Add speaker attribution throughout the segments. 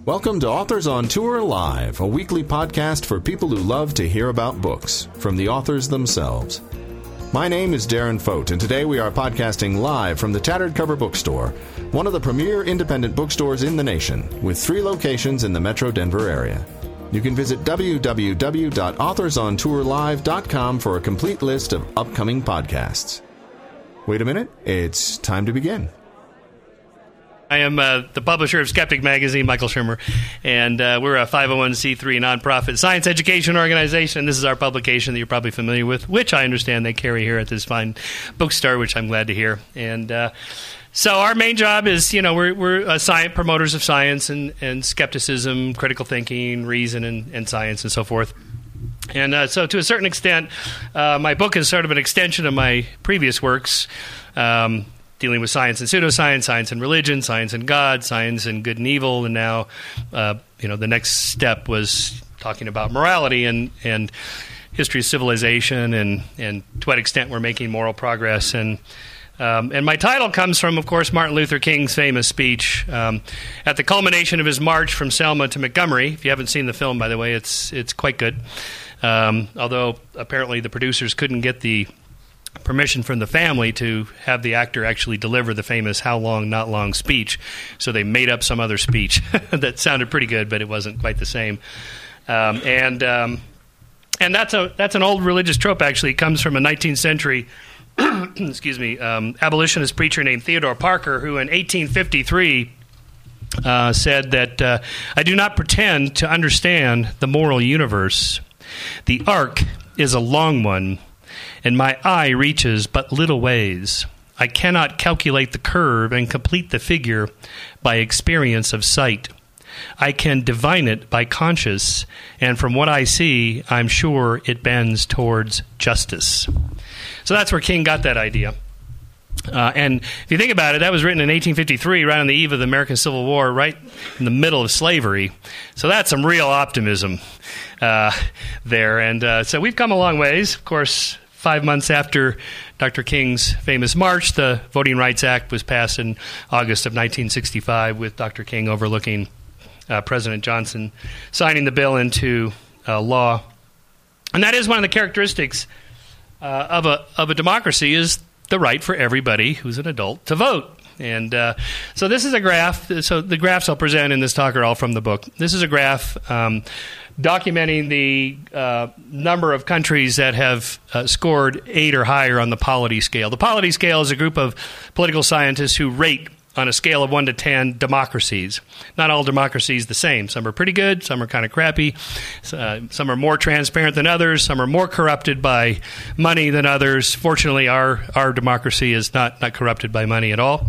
Speaker 1: Welcome to Authors on Tour Live, a weekly podcast for people who love to hear about books from the authors themselves. My name is Darren Fote, and today we are podcasting live from the Tattered Cover Bookstore, one of the premier independent bookstores in the nation, with 3 locations in the Metro Denver area. You can visit www.authorsontourlive.com for a complete list of upcoming podcasts. Wait a minute, it's time to begin.
Speaker 2: I am the publisher of Skeptic Magazine, Michael Shermer, and we're a 501c3 nonprofit science education organization. This is our publication that you're probably familiar with, which I understand they carry here at this fine bookstore, which I'm glad to hear. And so our main job is, we're science promoters of science and skepticism, critical thinking, reason, and science, and so forth. And so to a certain extent, my book is sort of an extension of my previous works, dealing with science and pseudoscience, science and religion, science and God, science and good and evil, and now, the next step was talking about morality and history of civilization and to what extent we're making moral progress. And my title comes from, of course, Martin Luther King's famous speech at the culmination of his march from Selma to Montgomery. If you haven't seen the film, by the way, it's quite good. Although apparently the producers couldn't get the permission from the family to have the actor actually deliver the famous "How long, not long" speech, so they made up some other speech that sounded pretty good, but it wasn't quite the same. And that's an old religious trope. Actually, it comes from a 19th century abolitionist preacher named Theodore Parker, who in 1853 said that I do not pretend to understand the moral universe. The arc is a long one, and my eye reaches but little ways. I cannot calculate the curve and complete the figure by experience of sight. I can divine it by conscience, and from what I see, I'm sure it bends towards justice. So that's where King got that idea. And if you think about it, that was written in 1853, right on the eve of the American Civil War, right in the middle of slavery. So that's some real optimism there. And so we've come a long ways. Of course, 5 months after Dr. King's famous march, the Voting Rights Act was passed in August of 1965, with Dr. King overlooking President Johnson signing the bill into law. And that is one of the characteristics of a democracy, is the right for everybody who's an adult to vote. And so this is a graph. So the graphs I'll present in this talk are all from the book. This is a graph documenting the number of countries that have scored 8 or higher on the polity scale. The polity scale is a group of political scientists who rate on a scale of 1 to 10 democracies. Not all democracies the same. Some are pretty good, some are kind of crappy, some are more transparent than others, some are more corrupted by money than others. Fortunately, our democracy is not corrupted by money at all.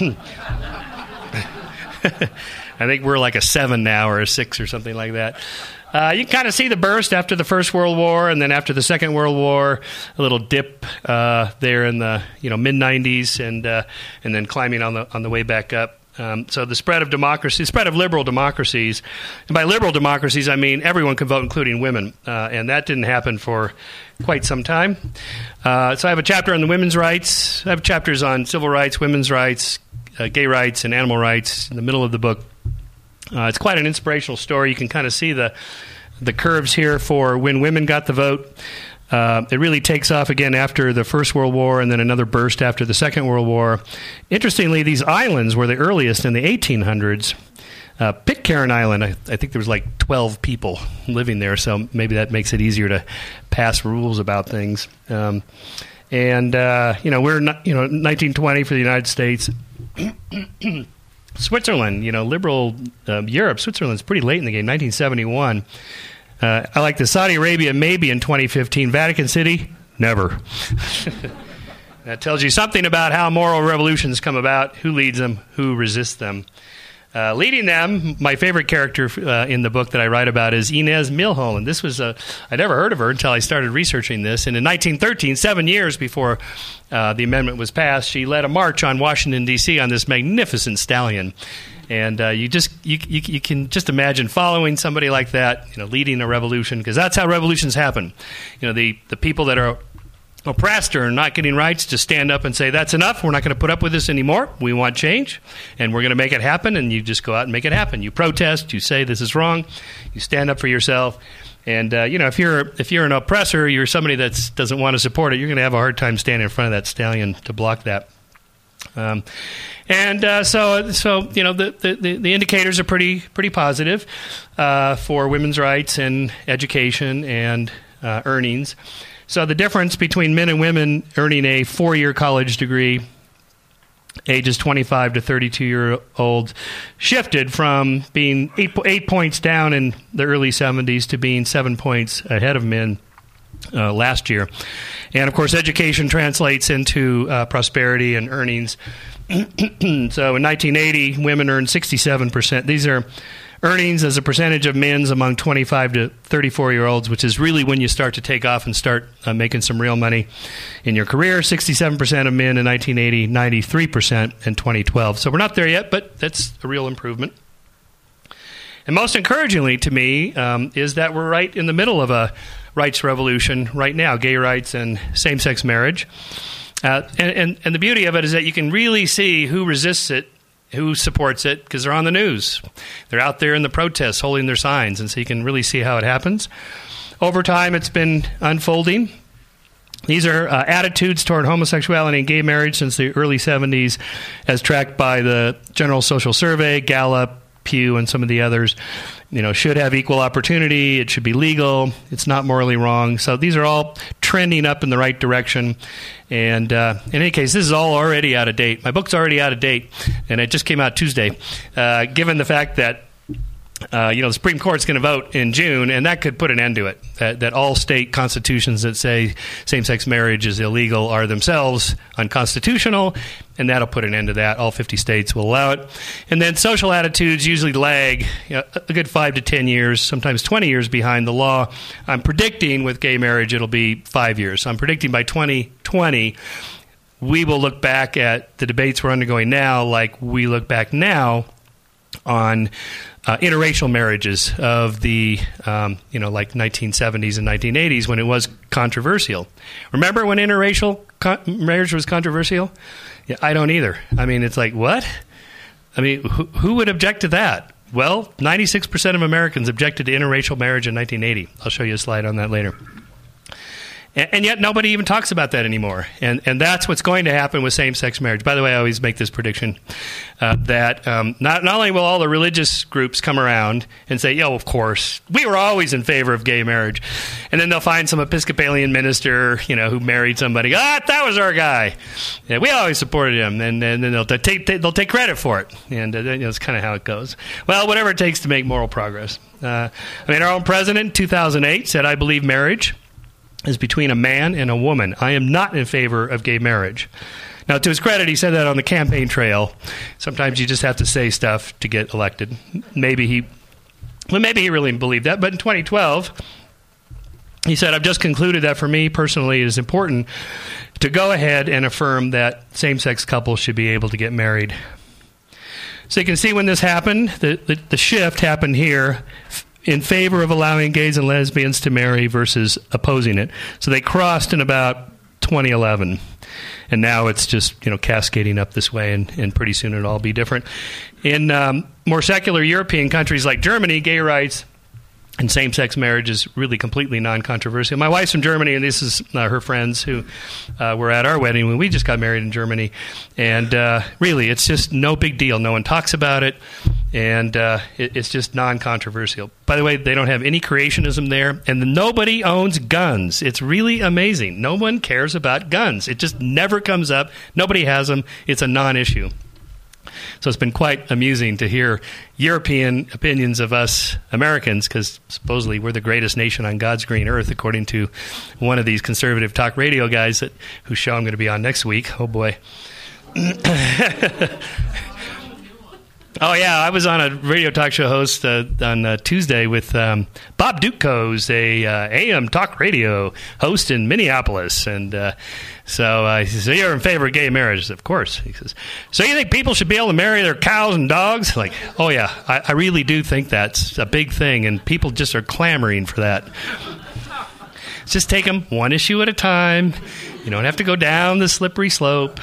Speaker 2: I think we're like a 7 now, or a 6 or something like that. You can kind of see the burst after the First World War, and then after the Second World War, a little dip there in the mid-90s, and then climbing on the way back up. So the spread of democracy, spread of liberal democracies, and by liberal democracies I mean everyone can vote, including women, and that didn't happen for quite some time. So I have a chapter on the women's rights. I have chapters on civil rights, women's rights, gay rights, and animal rights in the middle of the book. It's quite an inspirational story. You can kind of see the curves here for when women got the vote. It really takes off again after the First World War, and then another burst after the Second World War. Interestingly, these islands were the earliest in the 1800s. Pitcairn Island, I think there was like 12 people living there, so maybe that makes it easier to pass rules about things. We're 1920 for the United States. Switzerland, liberal Europe. Switzerland's pretty late in the game, 1971. I like the Saudi Arabia maybe in 2015. Vatican City, never. That tells you something about how moral revolutions come about, who leads them, who resists them. Leading them, my favorite character in the book that I write about is Inez Milholland. This was I never heard of her until I started researching this. And in 1913, 7 years before the amendment was passed, she led a march on Washington, D.C. on this magnificent stallion. And you can just imagine following somebody like that, leading a revolution, because that's how revolutions happen. The people that are oppressed or not getting rights to stand up and say, that's enough, we're not going to put up with this anymore, we want change, and we're going to make it happen, and you just go out and make it happen. You protest, you say this is wrong, you stand up for yourself, and if you're an oppressor, you're somebody that doesn't want to support it, you're going to have a hard time standing in front of that stallion to block that. So the indicators are pretty positive for women's rights and education and earnings. So the difference between men and women earning a 4-year college degree, ages 25 to 32-year-olds, shifted from being 8 points down in the early 70s to being 7 points ahead of men last year. And, of course, education translates into prosperity and earnings. So in 1980, women earned 67%. These are earnings as a percentage of men's among 25 to 34-year-olds, which is really when you start to take off and start making some real money in your career. 67% of men in 1980, 93% in 2012. So we're not there yet, but that's a real improvement. And most encouragingly to me is that we're right in the middle of a rights revolution right now, gay rights and same-sex marriage. And the beauty of it is that you can really see who resists it, who supports it, because they're on the news. They're out there in the protests holding their signs, and so you can really see how it happens. Over time, it's been unfolding. These are attitudes toward homosexuality and gay marriage since the early 70s, as tracked by the General Social Survey, Gallup, Pew, and some of the others. Should have equal opportunity. It should be legal. It's not morally wrong. So these are all trending up in the right direction. And in any case, this is all already out of date. My book's already out of date, and it just came out Tuesday. Given the fact that the Supreme Court's going to vote in June, and that could put an end to it. That all state constitutions that say same-sex marriage is illegal are themselves unconstitutional, and that'll put an end to that. All 50 states will allow it. And then social attitudes usually lag a good 5 to 10 years, sometimes 20 years behind the law. I'm predicting with gay marriage it'll be 5 years. I'm predicting by 2020 we will look back at the debates we're undergoing now like we look back now on interracial marriages of the, like 1970s and 1980s when it was controversial. Remember when interracial marriage was controversial? Yeah, I don't either. I mean, it's like, what? I mean, who would object to that? Well, 96% of Americans objected to interracial marriage in 1980. I'll show you a slide on that later. And yet nobody even talks about that anymore. And that's what's going to happen with same-sex marriage. By the way, I always make this prediction that not only will all the religious groups come around and say, of course, we were always in favor of gay marriage. And then they'll find some Episcopalian minister, who married somebody. That was our guy. Yeah, we always supported him. And then they'll take credit for it. And that's kind of how it goes. Well, whatever it takes to make moral progress. Our own president in 2008 said, I believe marriage is between a man and a woman. I am not in favor of gay marriage. Now, to his credit, he said that on the campaign trail. Sometimes you just have to say stuff to get elected. Maybe he really believed that. But in 2012, he said, I've just concluded that for me personally it is important to go ahead and affirm that same-sex couples should be able to get married. So you can see when this happened, the shift happened here in favor of allowing gays and lesbians to marry versus opposing it. So they crossed in about 2011. And now it's just, cascading up this way, and pretty soon it'll all be different. In more secular European countries like Germany, gay rights and same-sex marriage is really completely non-controversial. My wife's from Germany, and this is her friends who were at our wedding when we just got married in Germany. And really, it's just no big deal. No one talks about it, and it's just non-controversial. By the way, they don't have any creationism there, and nobody owns guns. It's really amazing. No one cares about guns. It just never comes up. Nobody has them. It's a non-issue. So it's been quite amusing to hear European opinions of us Americans, because supposedly we're the greatest nation on God's green earth, according to one of these conservative talk radio guys whose show I'm going to be on next week. Oh, boy. Oh, yeah, I was on a radio talk show host on Tuesday with Bob Dukos, a AM talk radio host in Minneapolis. And so he says, so you're in favor of gay marriage? Of course. He says, so you think people should be able to marry their cows and dogs? Like, oh, yeah, I really do think that's a big thing, and people just are clamoring for that. just take them one issue at a time. You don't have to go down the slippery slope.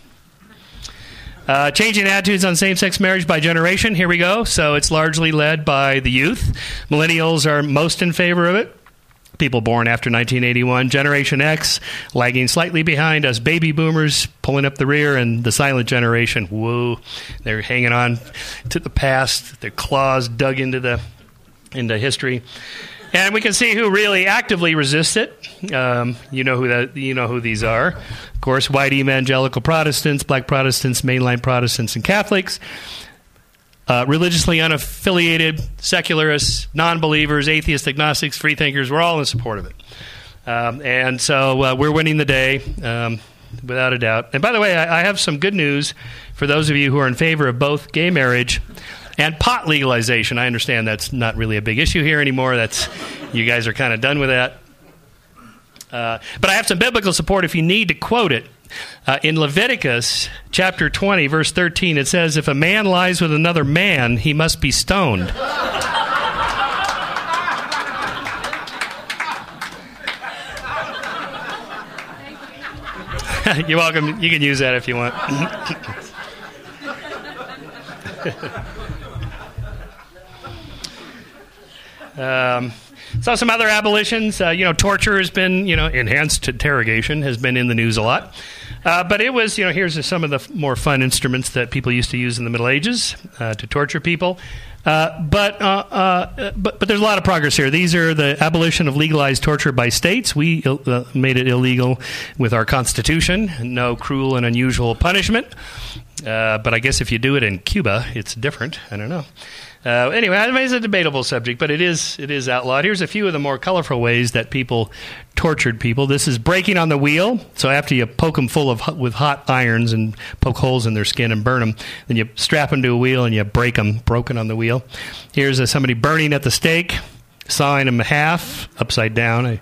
Speaker 2: Changing attitudes on same-sex marriage by generation. Here we go. So it's largely led by the youth. Millennials are most in favor of it. People born after 1981. Generation X lagging slightly behind us. Baby boomers pulling up the rear, and the silent generation. Whoa, they're hanging on to the past. Their claws dug into history. And we can see who really actively resists it. You know who these are. Of course, white evangelical Protestants, black Protestants, mainline Protestants, and Catholics. Religiously unaffiliated, secularists, non-believers, atheists, agnostics, freethinkers, we're all in support of it. And so we're winning the day, without a doubt. And by the way, I have some good news for those of you who are in favor of both gay marriage and pot legalization. I understand that's not really a big issue here anymore. You guys are kind of done with that. But I have some biblical support if you need to quote it. In Leviticus chapter 20, verse 13, it says, if a man lies with another man, he must be stoned. You're welcome. You can use that if you want. So some other abolitions, torture has been, enhanced interrogation has been in the news a lot. But it was, here's some of the more fun instruments that people used to use in the Middle Ages to torture people. But there's a lot of progress here. These are the abolition of legalized torture by states. We made it illegal with our Constitution. No cruel and unusual punishment. But I guess if you do it in Cuba, it's different. I don't know. Anyway, it's a debatable subject, but it is outlawed. Here's a few of the more colorful ways that people tortured people. This is breaking on the wheel. So after you poke them with hot irons and poke holes in their skin and burn them, then you strap them to a wheel and you break them, broken on the wheel. Here's somebody burning at the stake, sawing them in half, upside down,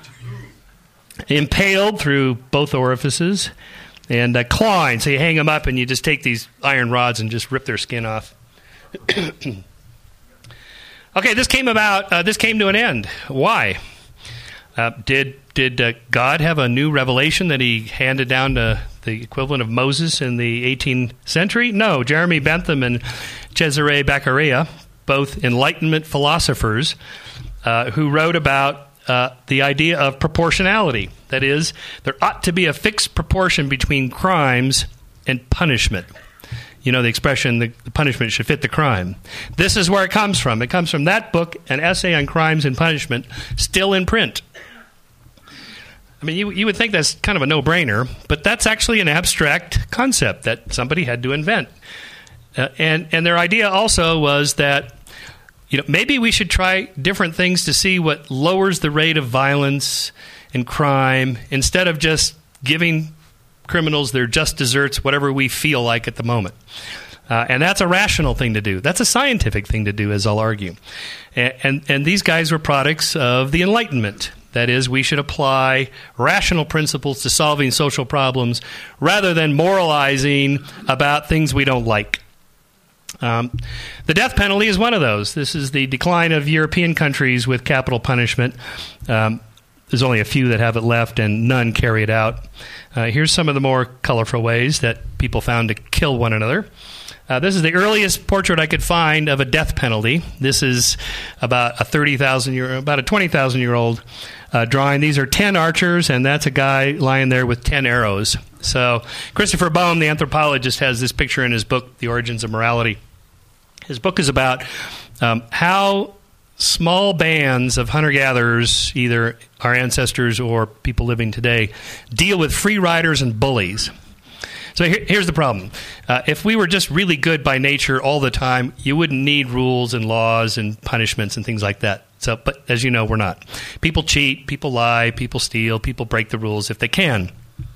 Speaker 2: impaled through both orifices, and clawing. So you hang them up and you just take these iron rods and just rip their skin off. Okay, this came to an end. Why? Did God have a new revelation that he handed down to the equivalent of Moses in the 18th century? No. Jeremy Bentham and Cesare Beccaria, both Enlightenment philosophers, who wrote about the idea of proportionality. That is, there ought to be a fixed proportion between crimes and punishment. You know the expression, the punishment should fit the crime. This is where it comes from. It comes from that book, An Essay on Crimes and Punishment, still in print. I mean, you would think that's kind of a no-brainer, but that's actually an abstract concept that somebody had to invent. And their idea also was that, maybe we should try different things to see what lowers the rate of violence and crime instead of just giving criminals their just desserts, whatever we feel like at the moment. And that's a rational thing to do. That's a scientific thing to do, as I'll argue. And these guys were products of the Enlightenment. That is, we should apply rational principles to solving social problems rather than moralizing about things we don't like. The death penalty is one of those. This is the decline of European countries with capital punishment. There's only a few that have it left, and none carry it out. Here's some of the more colorful ways that people found to kill one another. This is the earliest portrait I could find of a death penalty. This is about a 20,000-year-old drawing. These are 10 archers, and that's a guy lying there with 10 arrows. So Christopher Bohm, the anthropologist, has this picture in his book, The Origins of Morality. His book is about how small bands of hunter-gatherers, either our ancestors or people living today, deal with free riders and bullies. So here's the problem. If we were just really good by nature all the time, you wouldn't need rules and laws and punishments and things like that. But as you know, we're not. People cheat, people lie, people steal, people break the rules if they can.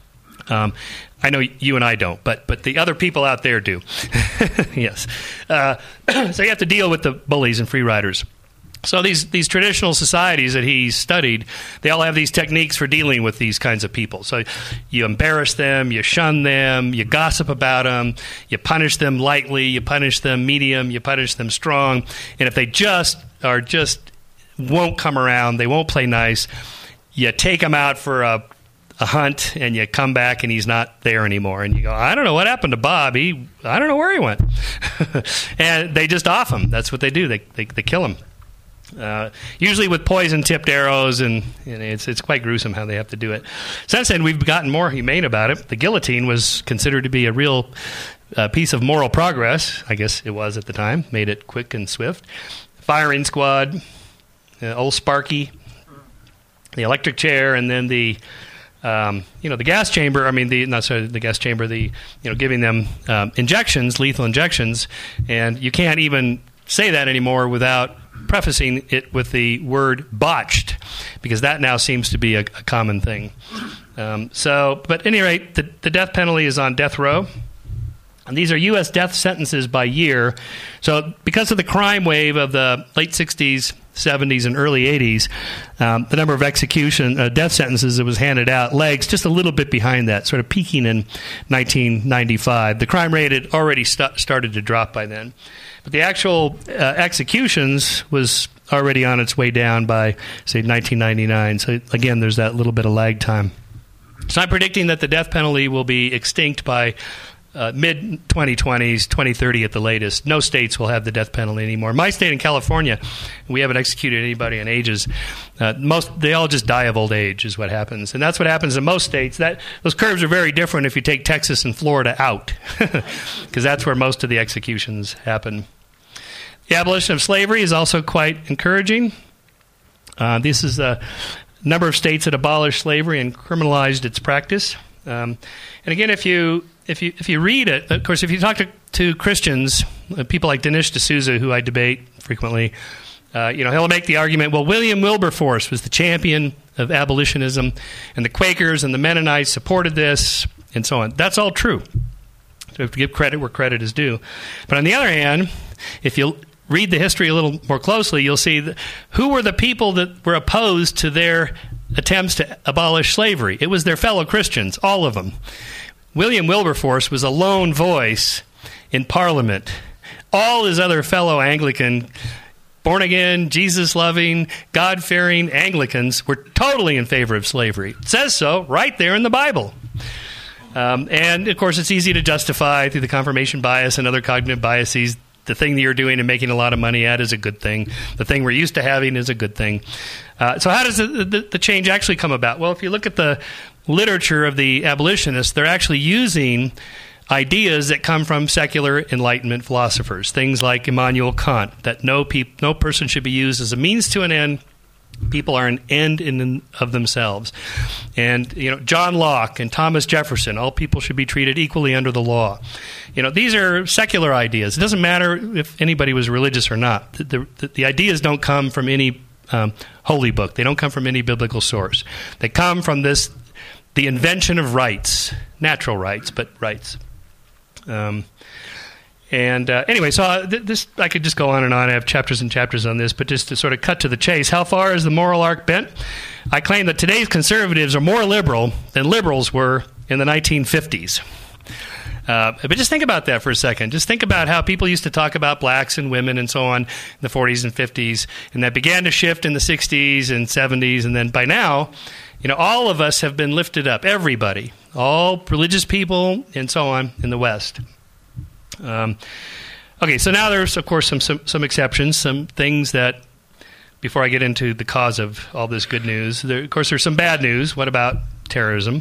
Speaker 2: I know you and I don't, but the other people out there do. Yes. So you have to deal with the bullies and free riders. So these traditional societies that he studied, they all have these techniques for dealing with these kinds of people. So you embarrass them, you shun them, you gossip about them, you punish them lightly, you punish them medium, you punish them strong. And if they just won't come around, they won't play nice, you take him out for a hunt, and you come back and he's not there anymore, and you go, I don't know what happened to Bob. I don't know where he went. And they just off him. That's what they do. They kill him. Usually with poison-tipped arrows, and it's quite gruesome how they have to do it. Since then, we've gotten more humane about it. The guillotine was considered to be a real piece of moral progress. I guess it was at the time. Made it quick and swift. Firing squad, old Sparky, the electric chair, and then the gas chamber. The gas chamber. Giving them injections, lethal injections, and you can't even say that anymore without prefacing it with the word botched, because that now seems to be a common thing. But at any rate, the death penalty is on death row. And these are U.S. death sentences by year. So because of the crime wave of the late 60s, 70s, and early 80s, the number of death sentences that was handed out lags just a little bit behind that, sort of peaking in 1995. The crime rate had already started to drop by then. But the actual executions was already on its way down by, say, 1999. So, again, there's that little bit of lag time. So I'm predicting that the death penalty will be extinct by mid-2020s, 2030 at the latest. No states will have the death penalty anymore. My state in California, we haven't executed anybody in ages. They all just die of old age is what happens. And that's what happens in most states. Those curves are very different if you take Texas and Florida out, because that's where most of the executions happen. The abolition of slavery is also quite encouraging. This is a number of states that abolished slavery and criminalized its practice. And again, if you read it, of course, if you talk to Christians, people like Dinesh D'Souza, who I debate frequently, he'll make the argument, well, William Wilberforce was the champion of abolitionism, and the Quakers and the Mennonites supported this, and so on. That's all true. So we have to give credit where credit is due. But on the other hand, if you read the history a little more closely, you'll see who were the people that were opposed to their attempts to abolish slavery. It was their fellow Christians, all of them. William Wilberforce was a lone voice in Parliament. All his other fellow Anglican, born-again, Jesus-loving, God-fearing Anglicans were totally in favor of slavery. It says so right there in the Bible. And, of course, it's easy to justify through the confirmation bias and other cognitive biases. The thing that you're doing and making a lot of money at is a good thing. The thing we're used to having is a good thing. So how does the change actually come about? Well, if you look at the literature of the abolitionists, they're actually using ideas that come from secular Enlightenment philosophers. Things like Immanuel Kant, that no person should be used as a means to an end. People are an end in of themselves. And, John Locke and Thomas Jefferson, all people should be treated equally under the law. These are secular ideas. It doesn't matter if anybody was religious or not. The ideas don't come from any holy book. They don't come from any biblical source. They come from the invention of rights, natural rights, but rights. Anyway, so this I could just go on and on. I have chapters and chapters on this, but just to sort of cut to the chase, how far is the moral arc bent? I claim that today's conservatives are more liberal than liberals were in the 1950s. But just think about that for a second. Just think about how people used to talk about blacks and women and so on in the 40s and 50s, and that began to shift in the 60s and 70s, and then by now, all of us have been lifted up, everybody, all religious people and so on in the West. Okay, so now there's, of course, some exceptions, some things that, before I get into the cause of all this good news, of course, there's some bad news. What about terrorism?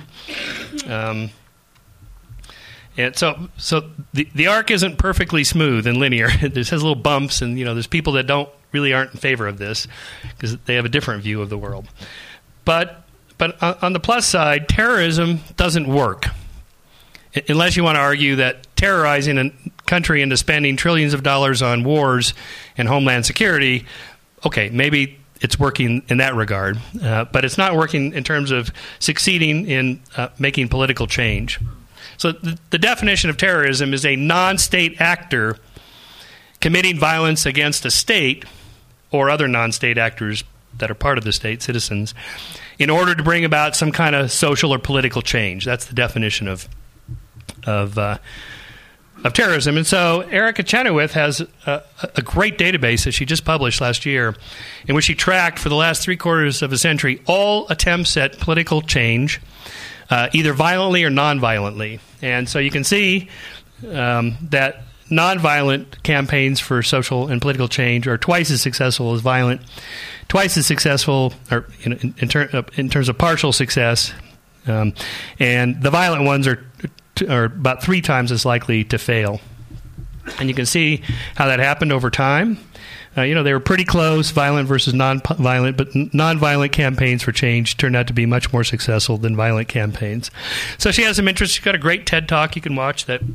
Speaker 2: And so the arc isn't perfectly smooth and linear. It has little bumps, and there's people that aren't in favor of this because they have a different view of the world. But on the plus side, terrorism doesn't work. Unless you want to argue that terrorizing a country into spending trillions of dollars on wars and homeland security, okay, maybe it's working in that regard. But it's not working in terms of succeeding in making political change. So the definition of terrorism is a non-state actor committing violence against a state or other non-state actors that are part of the state, citizens, in order to bring about some kind of social or political change. That's the definition of terrorism. And so Erica Chenoweth has a great database that she just published last year in which she tracked for the last 3/4 of a century all attempts at political change, either violently or nonviolently. And so you can see that nonviolent campaigns for social and political change are twice as successful as violent, twice as successful or in terms of partial success, and the violent ones are about 3 times as likely to fail. And you can see how that happened over time. They were pretty close, violent versus non-violent, but non-violent campaigns for change turned out to be much more successful than violent campaigns. So she has some interest. She's got a great TED Talk you can watch that,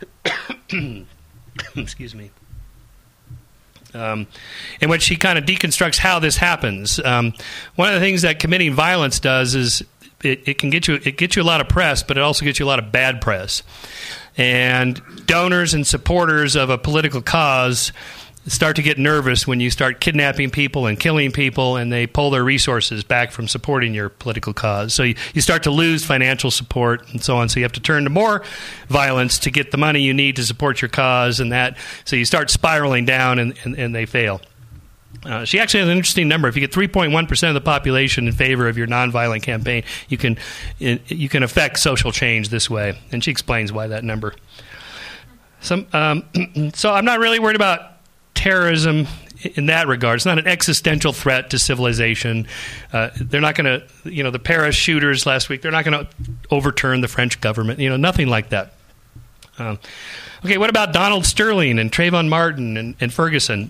Speaker 2: excuse me, in which she kind of deconstructs how this happens. One of the things that committing violence does is it gets you a lot of press, but it also gets you a lot of bad press. And donors and supporters of a political cause start to get nervous when you start kidnapping people and killing people, and they pull their resources back from supporting your political cause. So you start to lose financial support and so on. So you have to turn to more violence to get the money you need to support your cause, and that. So you start spiraling down, and they fail. She actually has an interesting number. If you get 3.1% of the population in favor of your nonviolent campaign, you can affect social change this way. And she explains why that number. So I'm not really worried about terrorism in that regard. It's not an existential threat to civilization. They're not going to, the Paris shooters last week, they're not going to overturn the French government. Nothing like that. Okay, what about Donald Sterling and Trayvon Martin and Ferguson?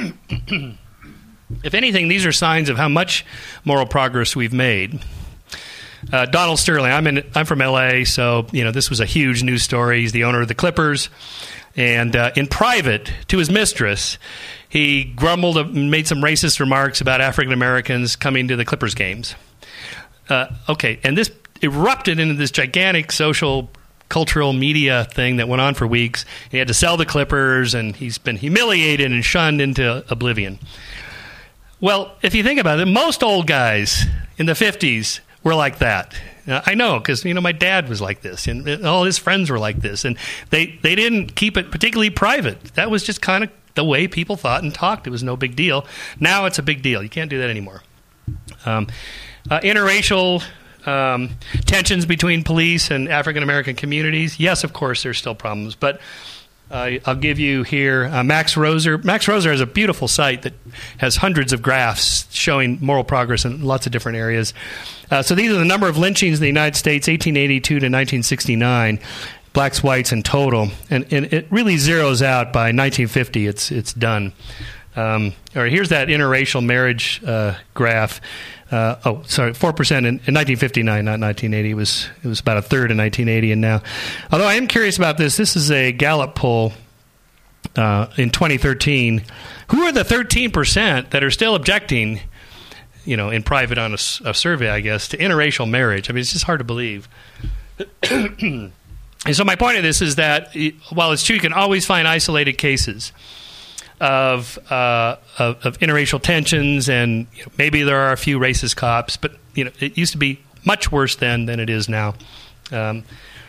Speaker 2: If anything, these are signs of how much moral progress we've made. Donald Sterling, I'm from L.A., so this was a huge news story. He's the owner of the Clippers, and in private to his mistress, he grumbled and made some racist remarks about African Americans coming to the Clippers games. And this erupted into this gigantic social, cultural media thing that went on for weeks. He had to sell the Clippers, and he's been humiliated and shunned into oblivion. Well, if you think about it, most old guys in the 50s were like that. I know, because my dad was like this, and all his friends were like this, and they didn't keep it particularly private. That was just kind of the way people thought and talked. It was no big deal. Now it's a big deal. You can't do that anymore. Interracial tensions between police and African American communities. Yes, of course, there's still problems, but I'll give you here Max Roser. Max Roser has a beautiful site that has hundreds of graphs showing moral progress in lots of different areas. So these are the number of lynchings in the United States, 1882 to 1969, blacks, whites in total. And it really zeroes out by 1950. It's done. All right, here's that interracial marriage graph. 4% in 1959, not 1980. It was about a third in 1980, and now. Although I am curious about this. This is a Gallup poll in 2013. Who are the 13% that are still objecting, in private on a survey, I guess, to interracial marriage? I mean, it's just hard to believe. And so my point of this is that while it's true you can always find isolated cases of interracial tensions, and maybe there are a few racist cops, but it used to be much worse then than it is now. I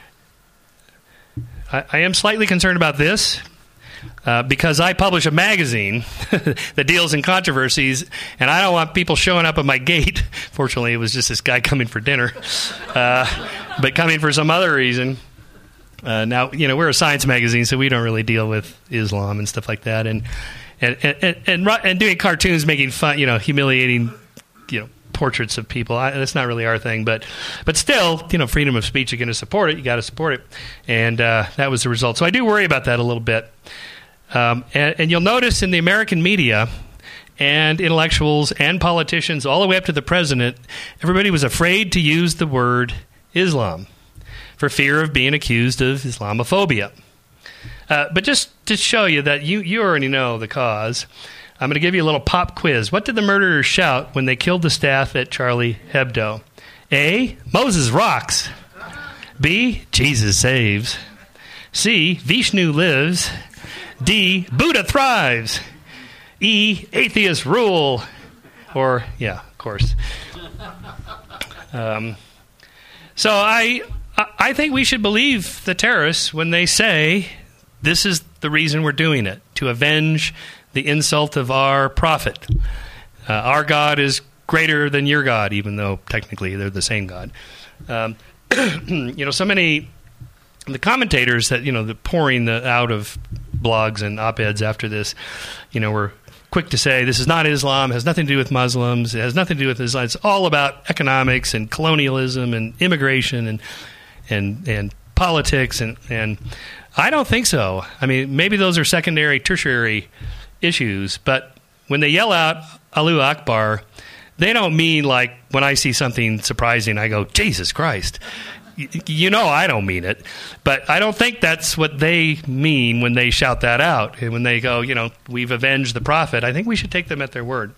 Speaker 2: am slightly concerned about this because I publish a magazine that deals in controversies, and I don't want people showing up at my gate. Fortunately, it was just this guy coming for dinner, but coming for some other reason. Now, we're a science magazine, so we don't really deal with Islam and stuff like that, and doing cartoons, making fun, humiliating, portraits of people. That's not really our thing, but still, freedom of speech. You're going to support it. You got to support it, and that was the result. So I do worry about that a little bit, and you'll notice in the American media and intellectuals and politicians, all the way up to the president, everybody was afraid to use the word Islam for fear of being accused of Islamophobia. But just to show you that you already know the cause, I'm going to give you a little pop quiz. What did the murderers shout when they killed the staff at Charlie Hebdo? A, Moses rocks. B, Jesus saves. C, Vishnu lives. D, Buddha thrives. E, atheists rule. Or, yeah, of course. So I think we should believe the terrorists when they say this is the reason we're doing it, to avenge the insult of our prophet. Our God is greater than your God, even though technically they're the same God. So many the commentators that the pouring out of blogs and op-eds after this, were quick to say this is not Islam, it has nothing to do with Muslims, it has nothing to do with Islam. It's all about economics and colonialism and immigration and politics and I don't think so. I mean, maybe those are secondary, tertiary issues, but when they yell out Allahu Akbar, they don't mean like when I see something surprising, I go, Jesus Christ. I don't mean it, but I don't think that's what they mean when they shout that out. And when they go, we've avenged the prophet, I think we should take them at their word.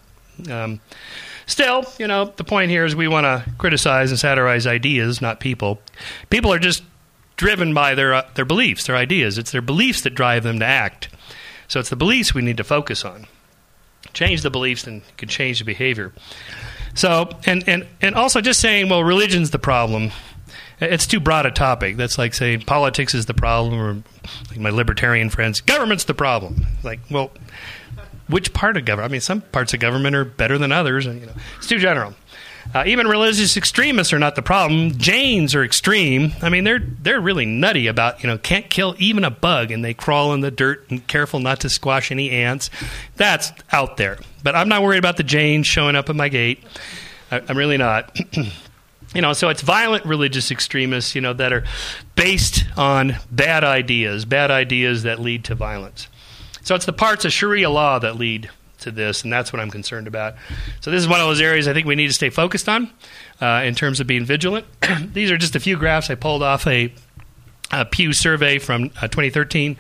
Speaker 2: Still, the point here is we want to criticize and satirize ideas, not people. People are just driven by their beliefs, their ideas. It's their beliefs that drive them to act. So it's the beliefs we need to focus on. Change the beliefs and you can change the behavior. So, and also just saying, well, religion's the problem. It's too broad a topic. That's like saying politics is the problem, or like my libertarian friends, government's the problem. Like, well, which part of government? I mean, some parts of government are better than others. And, it's too general. Even religious extremists are not the problem. Jains are extreme. I mean, they're really nutty about, can't kill even a bug, and they crawl in the dirt and careful not to squash any ants. That's out there. But I'm not worried about the Jains showing up at my gate. I'm really not. So it's violent religious extremists, that are based on bad ideas that lead to violence. So it's the parts of Sharia law that lead to this, and that's what I'm concerned about. So this is one of those areas I think we need to stay focused on in terms of being vigilant. These are just a few graphs I pulled off a Pew survey from 2013.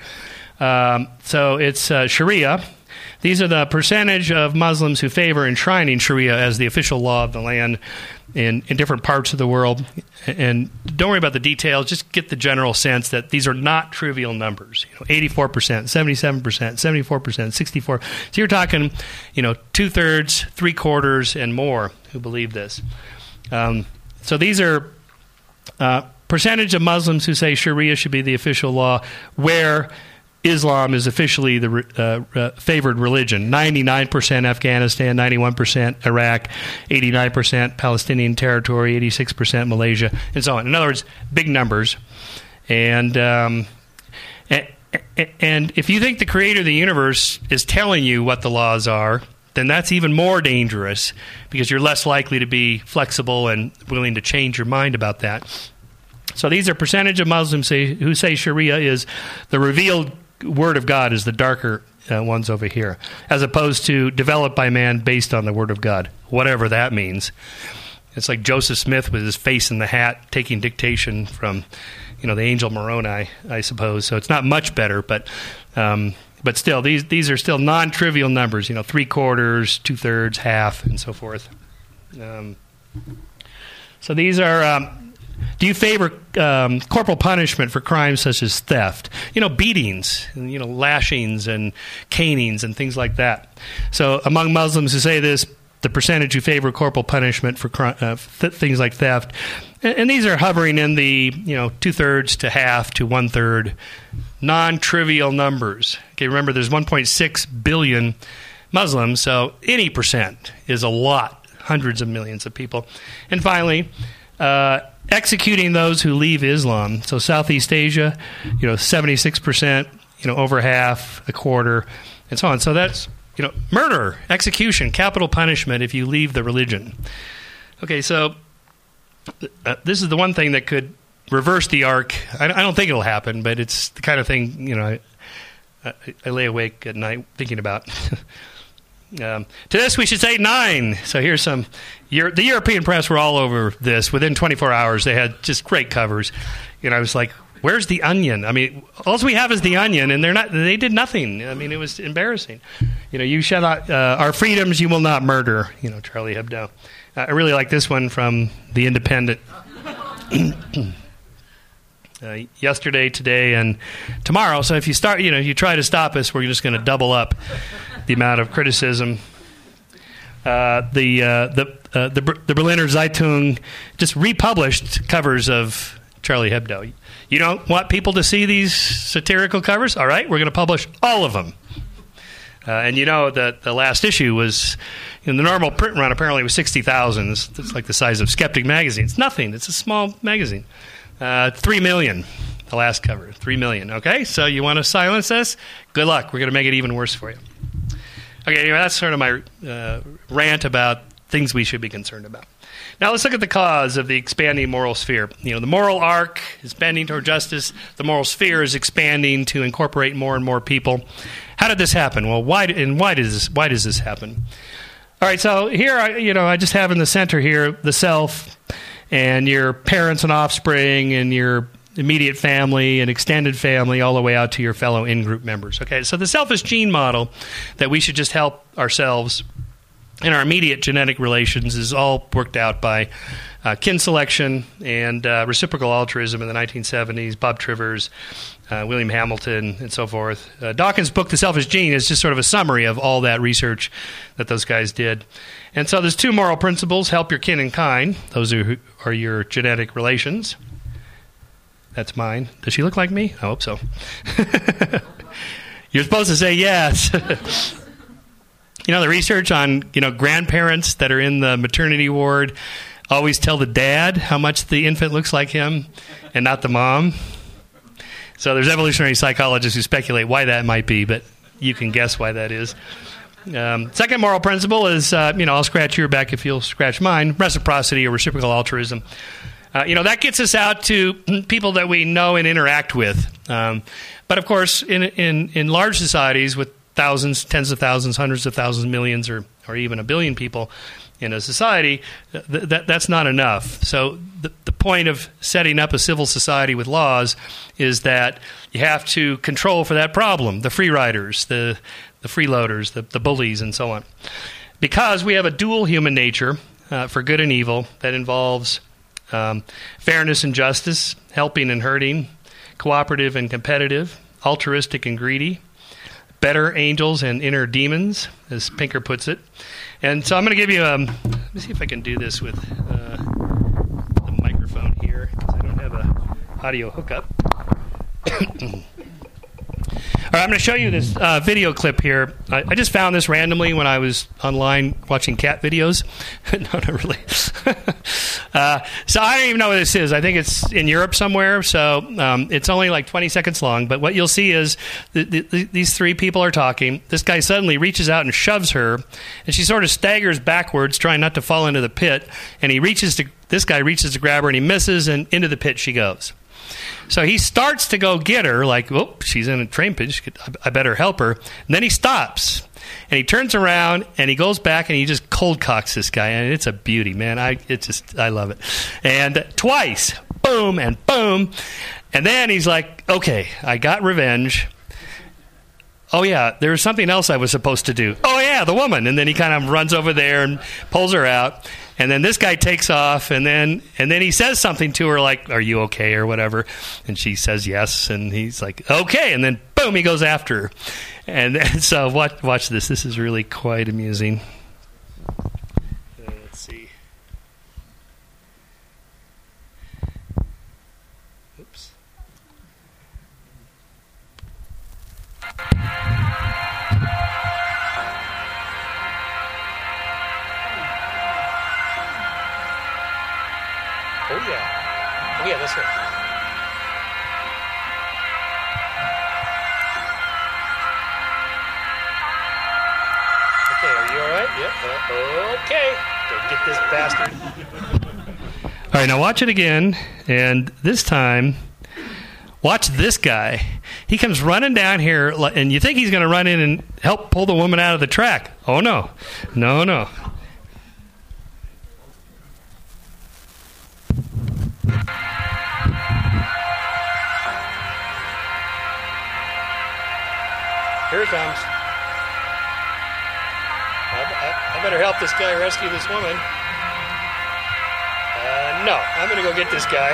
Speaker 2: So it's Sharia. These are the percentage of Muslims who favor enshrining Sharia as the official law of the land in different parts of the world. And don't worry about the details. Just get the general sense that these are not trivial numbers. 84%, 77%, 74%, 64%. So you're talking, 2/3, 3/4, and more who believe this. So these are percentage of Muslims who say Sharia should be the official law, where Islam is officially the favored religion. 99% Afghanistan, 91% Iraq, 89% Palestinian territory, 86% Malaysia, and so on. In other words, big numbers. And if you think the creator of the universe is telling you what the laws are, then that's even more dangerous because you're less likely to be flexible and willing to change your mind about that. So these are percentage of Muslims who say Sharia is the revealed Word of God, is the darker ones over here, as opposed to developed by man based on the Word of God, whatever that means. It's like Joseph Smith with his face in the hat taking dictation from, the angel Moroni, I suppose. So it's not much better, but still, these are still non-trivial numbers. 3/4, 2/3, half, and so forth. So these are. Do you favor corporal punishment for crimes such as theft? Beatings, and, lashings and canings and things like that. So among Muslims who say this, the percentage who favor corporal punishment for things like theft, and these are hovering in the 2/3 to half to 1/3, non-trivial numbers. Okay, remember there's 1.6 billion Muslims, so any percent is a lot, hundreds of millions of people. And finally, executing those who leave Islam. So Southeast Asia, 76%, over half, 1/4, and so on. So that's, murder, execution, capital punishment if you leave the religion. Okay, so this is the one thing that could reverse the arc. I don't think it'll happen, but it's the kind of thing, I lay awake at night thinking about. To this, we should say 9. So here's some. The European press were all over this. Within 24 hours, they had just great covers. I was like, "Where's the Onion?" I mean, all we have is the Onion, and they did nothing. I mean, it was embarrassing. You shall not. Our freedoms, you will not murder. Charlie Hebdo. I really like this one from The Independent. Yesterday, today, and tomorrow. So if you start, you try to stop us, we're just going to double up the amount of criticism. The Berliner Zeitung just republished covers of Charlie Hebdo. You don't want people to see these satirical covers? All right, we're going to publish all of them. And you know that the last issue was, the normal print run apparently was 60,000. It's like the size of Skeptic magazine. It's nothing. It's a small magazine. 3 million, the last cover. 3 million. Okay, so you want to silence us? Good luck. We're going to make it even worse for you. Okay, anyway, that's sort of my rant about things we should be concerned about. Now let's look at the cause of the expanding moral sphere. The moral arc is bending toward justice. The moral sphere is expanding to incorporate more and more people. How did this happen? Well, why does this happen? All right, so here, I just have in the center here the self and your parents and offspring and your immediate family and extended family all the way out to your fellow in-group members. Okay, so the selfish gene model that we should just help ourselves in our immediate genetic relations is all worked out by kin selection and reciprocal altruism in the 1970s, Bob Trivers, William Hamilton, and so forth. Dawkins' book, The Selfish Gene, is just sort of a summary of all that research that those guys did. And so there's 2 moral principles: help your kin and kind. Those are your genetic relations. That's mine. Does she look like me? I hope so. You're supposed to say yes. The research on, grandparents that are in the maternity ward always tell the dad how much the infant looks like him and not the mom. So there's evolutionary psychologists who speculate why that might be, but you can guess why that is. Second moral principle is, I'll scratch your back if you'll scratch mine, reciprocity or reciprocal altruism. That gets us out to people that we know and interact with. But of course, in large societies with thousands, tens of thousands, hundreds of thousands, millions, or even a billion people in a society, that's not enough. So the point of setting up a civil society with laws is that you have to control for that problem, the free riders, the freeloaders, the bullies, and so on. Because we have a dual human nature for good and evil that involves fairness and justice, helping and hurting, cooperative and competitive, altruistic and greedy, better angels and inner demons, as Pinker puts it. And so I'm going to give you let me see if I can do this with the microphone here, because I don't have a audio hookup. All right, I'm going to show you this video clip here. I just found this randomly when I was online watching cat videos. No, not really. So I don't even know what this is. I think it's in Europe somewhere, so it's only like 20 seconds long. But what you'll see is these 3 people are talking. This guy suddenly reaches out and shoves her, and she sort of staggers backwards, trying not to fall into the pit. And this guy reaches to grab her, and he misses, and into the pit she goes. So he starts to go get her, like, oh, she's in a train pit. I better help her. And then he stops, and he turns around, and he goes back, and he just cold cocks this guy. And it's a beauty, man. I love it. And twice, boom and boom. And then he's like, okay, I got revenge. Oh, yeah, there was something else I was supposed to do. Oh, yeah, the woman. And then he kind of runs over there and pulls her out. And then this guy takes off, and then he says something to her like, are you okay, or whatever. And she says yes, and he's like, okay. And then, boom, he goes after her. And so watch this. This is really quite amusing. Let's see. Oops. Oh, yeah, that's right. Okay, are you all right? Yep. Okay. Go get this bastard. All right, now watch it again, and this time, watch this guy. He comes running down here, and you think he's going to run in and help pull the woman out of the track. Oh, no. No. Here it comes. I better help this guy rescue this woman. No, I'm going to go get this guy.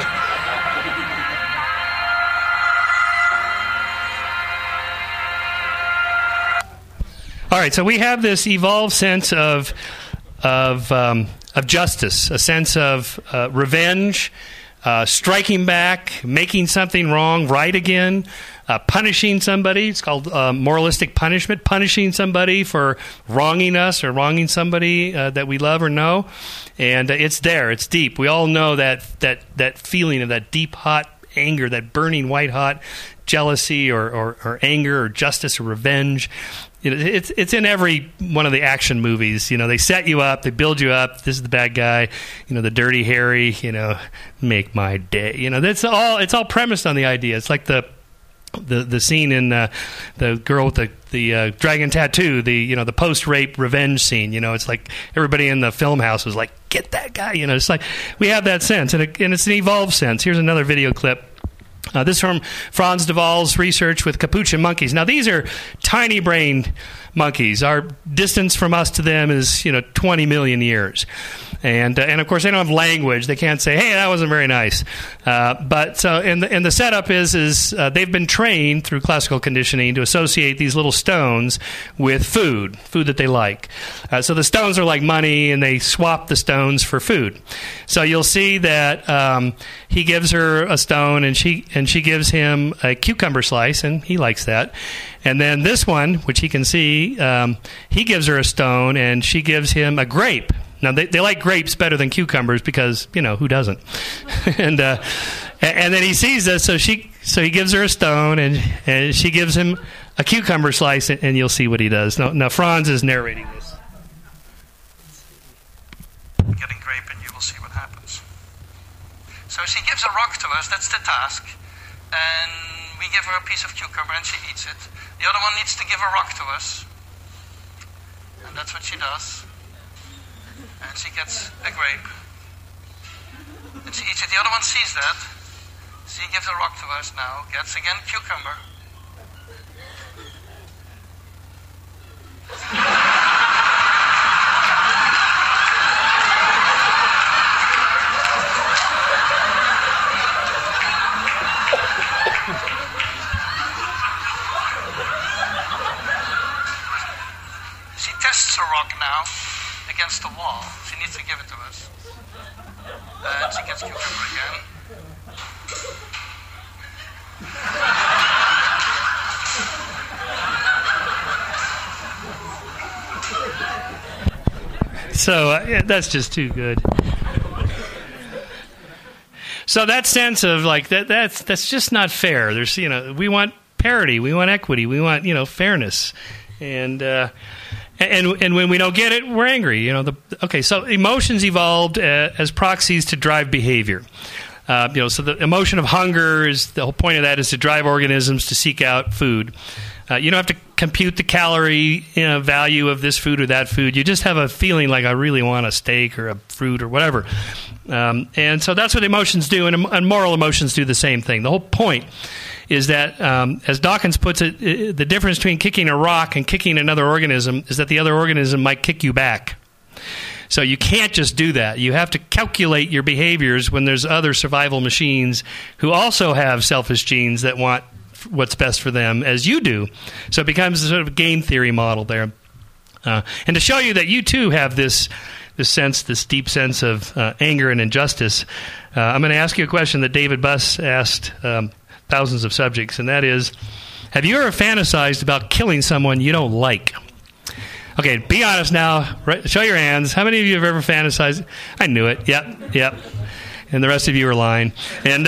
Speaker 2: All right, so we have this evolved sense of justice, a sense of revenge, striking back, making something wrong right again, punishing somebody. It's called moralistic punishment, punishing somebody for wronging us or wronging somebody that we love or know. And it's there. It's deep. We all know that feeling of that deep, hot anger, that burning, white-hot jealousy or anger or justice or revenge. It's in every one of the action movies. They set you up, they build you up. This is the bad guy, the Dirty Harry. Make my day. It's all premised on the idea. It's like the scene in the girl with the dragon tattoo. The post-rape revenge scene. It's like everybody in the film house was like, get that guy. It's like we have that sense, and it's an evolved sense. Here's another video clip. This is from Frans de Waal's research with capuchin monkeys. Now, these are tiny-brained monkeys. Our distance from us to them is, 20 million years. And of course, they don't have language. They can't say, hey, that wasn't very nice. And the setup is they've been trained through classical conditioning to associate these little stones with food that they like. So the stones are like money, and they swap the stones for food. So you'll see that he gives her a stone, and she gives him a cucumber slice, and he likes that. And then this one, which he can see, he gives her a stone, and she gives him a grape. Now, they like grapes better than cucumbers because, who doesn't? And then he sees this, so he gives her a stone, and she gives him a cucumber slice, and you'll see what he does. Now Frans is narrating this.
Speaker 3: Getting grape, and you will see what happens. So she gives a rock to us, that's the task, and we give her a piece of cucumber, and she eats it. The other one needs to give a rock to us, and that's what she does. And she gets a grape. And she eats it. The other one sees that. She gives a rock to us now. Gets again cucumber. She tests her rock now against the wall. She needs to give it to us. And she gets cucumber again.
Speaker 2: So that's just too good. So that sense of like that's just not fair. There's we want parity, we want equity, we want fairness, and when we don't get it, we're angry. So emotions evolved as proxies to drive behavior. So the emotion of hunger is the whole point of that is to drive organisms to seek out food. You don't have to compute the calorie value of this food or that food. You just have a feeling like I really want a steak or a fruit or whatever. And so that's what emotions do, and moral emotions do the same thing. The whole point is that, as Dawkins puts it, the difference between kicking a rock and kicking another organism is that the other organism might kick you back. So you can't just do that. You have to calculate your behaviors when there's other survival machines who also have selfish genes that want what's best for them as you do. So it becomes a sort of game theory model there. And to show you that you too have this deep sense of anger and injustice, I'm going to ask you a question that David Buss asked thousands of subjects, and that is, have you ever fantasized about killing someone you don't like? Okay, be honest now. Show your hands. How many of you have ever fantasized? I knew it. Yep. And the rest of you are lying. And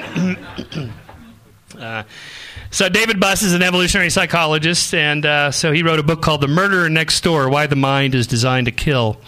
Speaker 2: so David Buss is an evolutionary psychologist, and so he wrote a book called The Murderer Next Door, Why the Mind is Designed to Kill.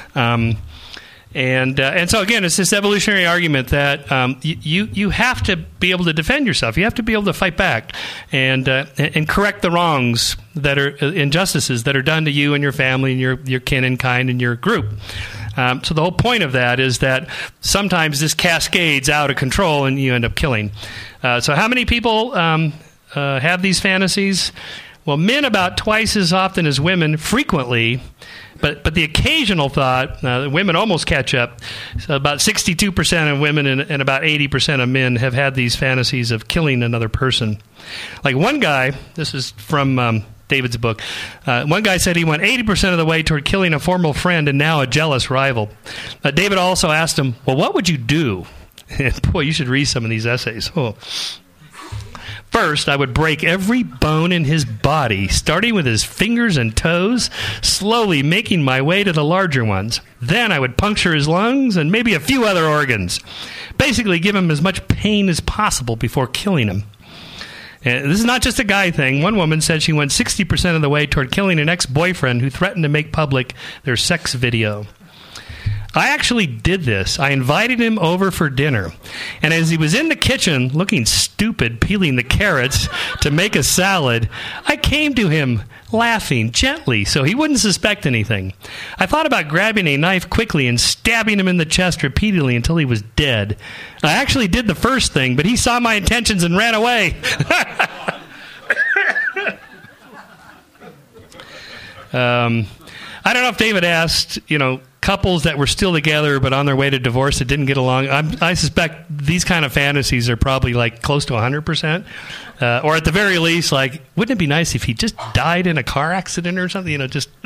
Speaker 2: And so again, it's this evolutionary argument that you have to be able to defend yourself. You have to be able to fight back and correct the wrongs that are injustices that are done to you and your family and your kin and kind and your group. So the whole point of that is that sometimes this cascades out of control and you end up killing. So how many people have these fantasies? Well, men about twice as often as women frequently. But the occasional thought, women almost catch up. So about 62% of women and about 80% of men have had these fantasies of killing another person. Like one guy, this is from David's book, one guy said he went 80% of the way toward killing a former friend and now a jealous rival. David also asked him, well, what would you do? And boy, you should read some of these essays. Oh. First, I would break every bone in his body, starting with his fingers and toes, slowly making my way to the larger ones. Then I would puncture his lungs and maybe a few other organs. Basically, give him as much pain as possible before killing him. And this is not just a guy thing. One woman said she went 60% of the way toward killing an ex-boyfriend who threatened to make public their sex video. I actually did this. I invited him over for dinner. And as he was in the kitchen, looking stupid, peeling the carrots to make a salad, I came to him, laughing gently so he wouldn't suspect anything. I thought about grabbing a knife quickly and stabbing him in the chest repeatedly until he was dead. I actually did the first thing, but he saw my intentions and ran away. I don't know if David asked, couples that were still together but on their way to divorce that didn't get along. I suspect these kind of fantasies are probably like close to 100%. Or at the very least, like, wouldn't it be nice if he just died in a car accident or something?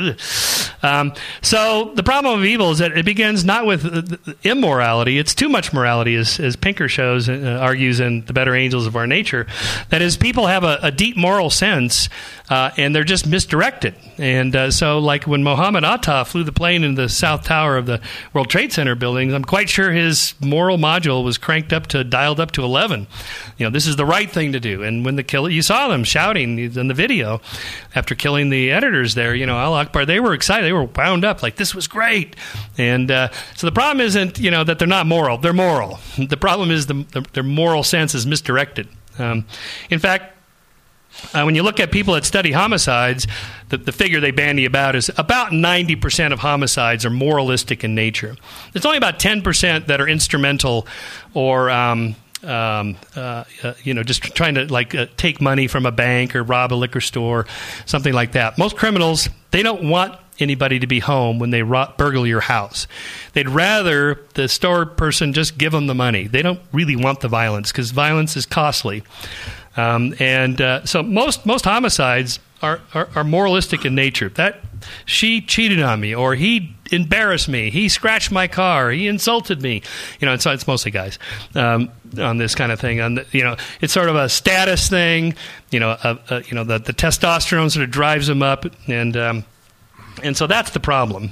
Speaker 2: So the problem of evil is that it begins not with immorality. It's too much morality, as Pinker argues in The Better Angels of Our Nature. That is, people have a deep moral sense, and they're just misdirected. And so, like when Mohammed Atta flew the plane into the South Tower of the World Trade Center buildings, I'm quite sure his moral module was dialed up to 11. This is the right thing to do. And when the killer, you saw them shouting in the video after killing the editors there, Al Akbar, they were excited. They were wound up like this was great. And so the problem isn't, that they're not moral. They're moral. The problem is their moral sense is misdirected. In fact, when you look at people that study homicides, the figure they bandy about is about 90% of homicides are moralistic in nature. There's only about 10% that are instrumental or just trying to take money from a bank or rob a liquor store, something like that. Most criminals, they don't want anybody to be home when they burgle your house. They'd rather the store person just give them the money. They don't really want the violence because violence is costly. So most homicides are moralistic in nature. That she cheated on me, or he embarrassed me, he scratched my car, he insulted me. It's mostly guys on this kind of thing. It's sort of a status thing. The testosterone sort of drives them up, and so that's the problem,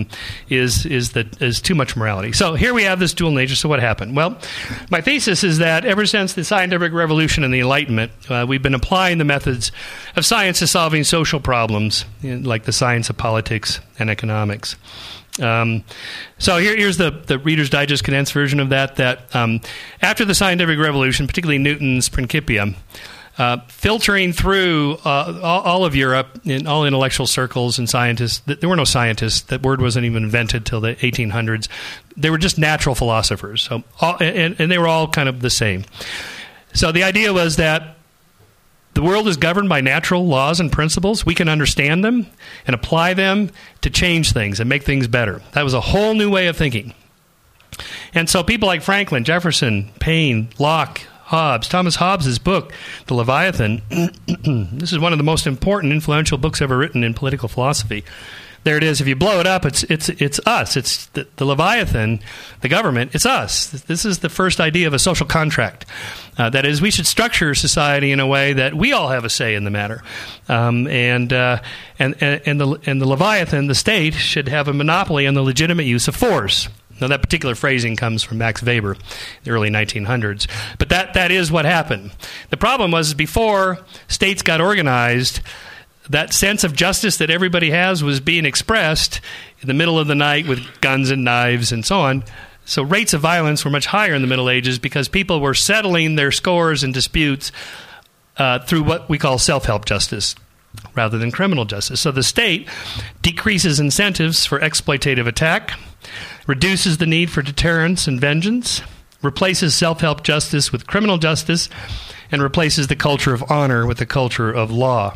Speaker 2: is too much morality. So here we have this dual nature. So what happened? Well, my thesis is that ever since the scientific revolution and the Enlightenment, we've been applying the methods of science to solving social problems, like the science of politics and economics. So here's the Reader's Digest condensed version of that after the scientific revolution, particularly Newton's Principia, filtering through all of Europe in all intellectual circles and scientists. There were no scientists. That word wasn't even invented till the 1800s. They were just natural philosophers. So and they were all kind of the same. So the idea was that the world is governed by natural laws and principles. We can understand them and apply them to change things and make things better. That was a whole new way of thinking. And so people like Franklin, Jefferson, Paine, Locke, Hobbes, Thomas Hobbes' book, The Leviathan, this is one of the most important, influential books ever written in political philosophy. There it is. If you blow it up, it's us. It's the Leviathan, the government. It's us. This is the first idea of a social contract. That is, we should structure society in a way that we all have a say in the matter. And the Leviathan, the state, should have a monopoly on the legitimate use of force. Now, that particular phrasing comes from Max Weber in the early 1900s. But that is what happened. The problem was before states got organized, that sense of justice that everybody has was being expressed in the middle of the night with guns and knives and so on. So rates of violence were much higher in the Middle Ages because people were settling their scores and disputes through what we call self-help justice rather than criminal justice. So the state decreases incentives for exploitative attack, reduces the need for deterrence and vengeance, replaces self-help justice with criminal justice, and replaces the culture of honor with the culture of law.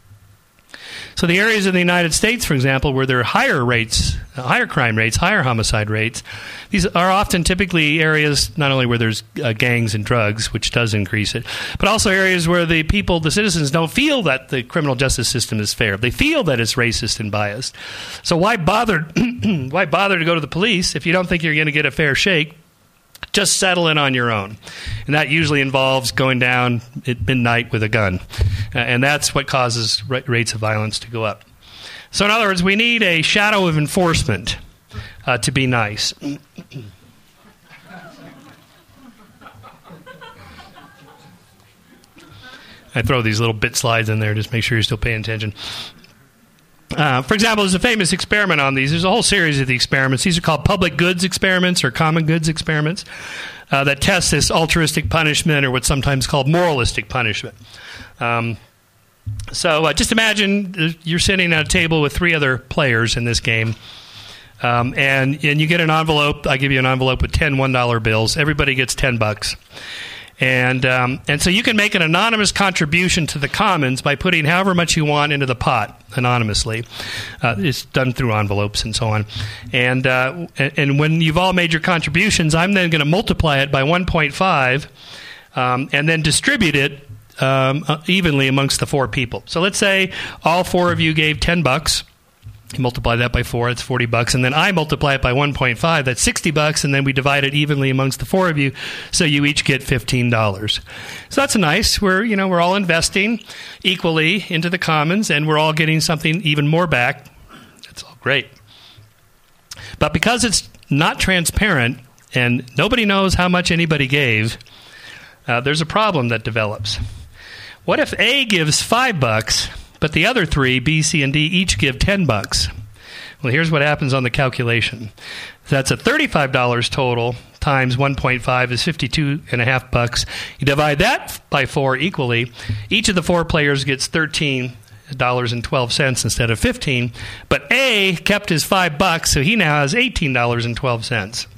Speaker 2: So the areas of the United States, for example, where there are higher rates, higher crime rates, higher homicide rates, these are often typically areas not only where there's gangs and drugs, which does increase it, but also areas where the people, the citizens, don't feel that the criminal justice system is fair. They feel that it's racist and biased. So why bother to go to the police if you don't think you're going to get a fair shake? Just settle it on your own. And that usually involves going down at midnight with a gun. And that's what causes rates of violence to go up. So in other words, we need a shadow of enforcement to be nice. I throw these little bit slides in there, just make sure you're still paying attention. For example, there's a famous experiment on these. There's a whole series of the experiments. These are called public goods experiments or common goods experiments that test this altruistic punishment or what's sometimes called moralistic punishment. So just imagine you're sitting at a table with 3 other players in this game, and you get an envelope. I give you an envelope with 10 $1 bills. Everybody gets $10. And so you can make an anonymous contribution to the commons by putting however much you want into the pot anonymously. It's done through envelopes and so on. And when you've all made your contributions, I'm then going to multiply it by 1.5 and then distribute it evenly amongst the 4 people. So let's say all 4 of you gave $10. You multiply that by 4, that's $40, and then I multiply it by 1.5, that's $60, and then we divide it evenly amongst the 4 of you, so you each get $15. So that's nice. We're all investing equally into the commons, and we're all getting something even more back. That's all great. But because it's not transparent and nobody knows how much anybody gave, there's a problem that develops. What if A gives $5? But the other 3, B, C, and D, each give $10. Well, here's what happens on the calculation. That's a $35 total times 1.5 is $52.50. You divide that by 4 equally. Each of the 4 players gets $13.12 instead of 15. But A kept his $5, so he now has $18.12.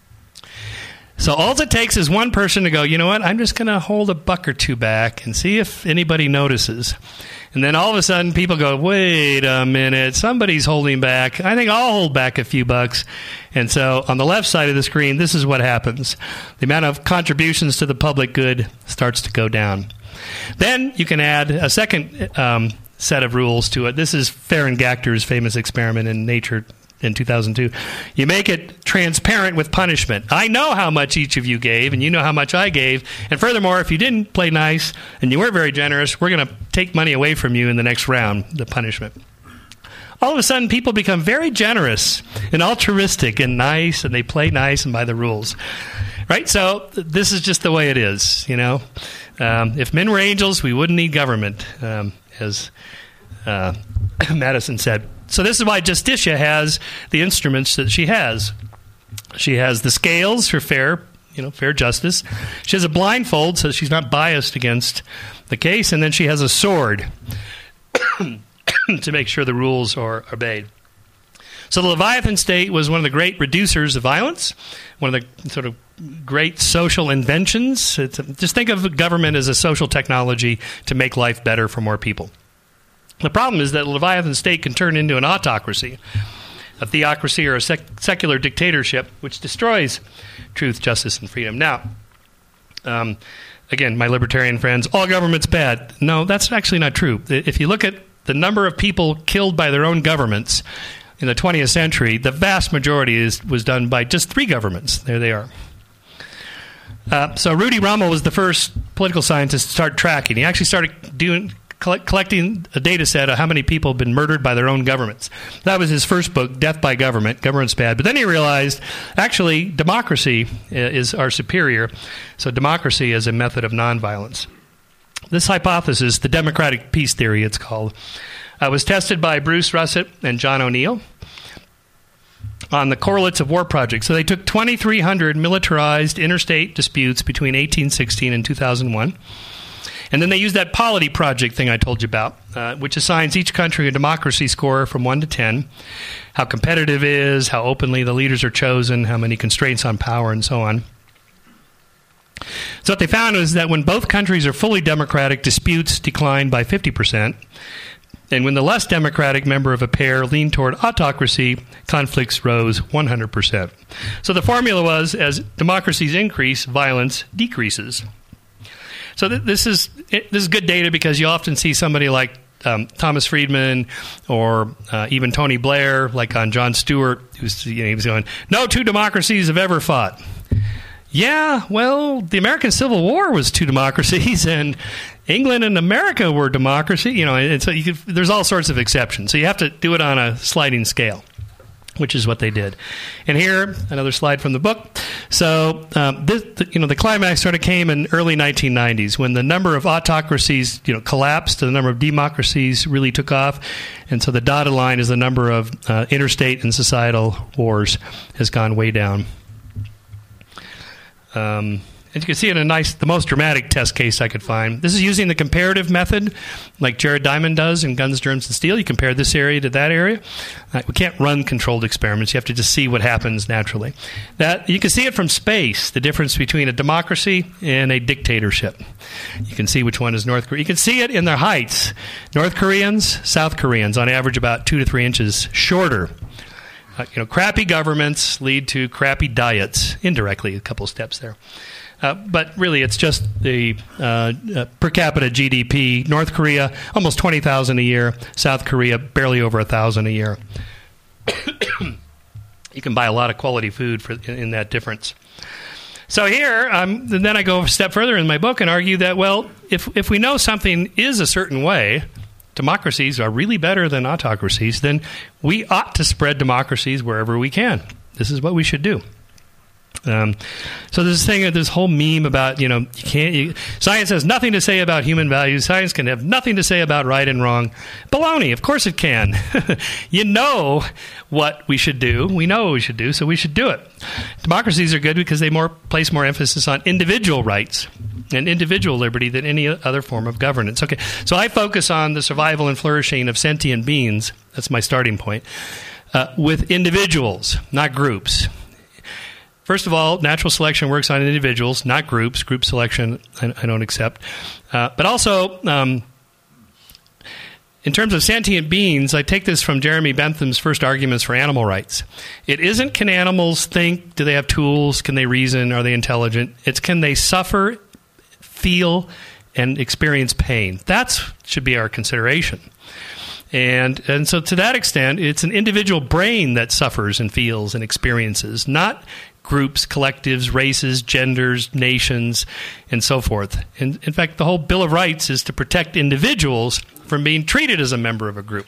Speaker 2: So all it takes is one person to go, you know what, I'm just going to hold $1 or 2 back and see if anybody notices. And then all of a sudden people go, wait a minute, somebody's holding back. I think I'll hold back a few bucks. And so on the left side of the screen, this is what happens. The amount of contributions to the public good starts to go down. Then you can add a second set of rules to it. This is Farron Gachter's famous experiment in Nature in 2002. You make it transparent with punishment. I know how much each of you gave, and you know how much I gave. And furthermore, if you didn't play nice and you weren't very generous, we're going to take money away from you in the next round, the punishment. All of a sudden, people become very generous and altruistic and nice, and they play nice and by the rules. Right? So this is just the way it is, If men were angels, we wouldn't need government, as Madison said. So this is why Justitia has the instruments that she has. She has the scales for fair justice. She has a blindfold so she's not biased against the case. And then she has a sword to make sure the rules are obeyed. So the Leviathan state was one of the great reducers of violence, one of the sort of great social inventions. Just think of government as a social technology to make life better for more people. The problem is that the Leviathan state can turn into an autocracy, a theocracy, or a secular dictatorship, which destroys truth, justice, and freedom. Now, again, my libertarian friends, all government's bad. No, that's actually not true. If you look at the number of people killed by their own governments in the 20th century, the vast majority was done by just 3 governments. There they are. So Rudy Rummel was the first political scientist to start tracking. He actually started collecting a data set of how many people have been murdered by their own governments. That was his first book, Death by Government. Government's bad. But then he realized, actually, democracy is our superior. So democracy is a method of nonviolence. This hypothesis, the democratic peace theory it's called, was tested by Bruce Russett and John O'Neill on the Correlates of War Project. So they took 2,300 militarized interstate disputes between 1816 and 2001. And then they used that polity project thing I told you about, which assigns each country a democracy score from 1 to 10, how competitive it is, how openly the leaders are chosen, how many constraints on power, and so on. So what they found was that when both countries are fully democratic, disputes decline by 50%. And when the less democratic member of a pair leaned toward autocracy, conflicts rose 100%. So the formula was, as democracies increase, violence decreases. So this is good data because you often see somebody like Thomas Friedman or even Tony Blair, like on Jon Stewart, he was going, no 2 democracies have ever fought. Yeah, well, the American Civil War was two democracies, and England and America were democracy. And so there's all sorts of exceptions. So you have to do it on a sliding scale, which is what they did. And here, another slide from the book. So, the climax sort of came in early 1990s when the number of autocracies, collapsed, and the number of democracies really took off. And so the dotted line is the number of interstate and societal wars has gone way down. As you can see in the most dramatic test case I could find. This is using the comparative method, like Jared Diamond does in Guns, Germs, and Steel. You compare this area to that area. We can't run controlled experiments. You have to just see what happens naturally. You can see it from space, the difference between a democracy and a dictatorship. You can see which one is North Korea. You can see it in their heights. North Koreans, South Koreans, on average about 2 to 3 inches shorter. Crappy governments lead to crappy diets, indirectly, a couple steps there. But really, it's just the per capita GDP. North Korea, almost $20,000 a year. South Korea, barely over $1,000 a year. You can buy a lot of quality food in that difference. So here, then I go a step further in my book and argue that, well, if we know something is a certain way, democracies are really better than autocracies, then we ought to spread democracies wherever we can. This is what we should do. So this whole meme about, science has nothing to say about human values. Science can have nothing to say about right and wrong. Baloney, of course it can. You know what we should do. We know what we should do, so we should do it. Democracies are good because they place more emphasis on individual rights and individual liberty than any other form of governance. Okay, so I focus on the survival and flourishing of sentient beings. That's my starting point. With individuals, not groups. First of all, natural selection works on individuals, not groups. Group selection, I don't accept. But also, in terms of sentient beings, I take this from Jeremy Bentham's first arguments for animal rights. It isn't can animals think, do they have tools, can they reason, are they intelligent? It's can they suffer, feel, and experience pain. That should be our consideration. And so to that extent, it's an individual brain that suffers and feels and experiences, not groups, collectives, races, genders, nations, and so forth. And in fact, the whole Bill of Rights is to protect individuals from being treated as a member of a group.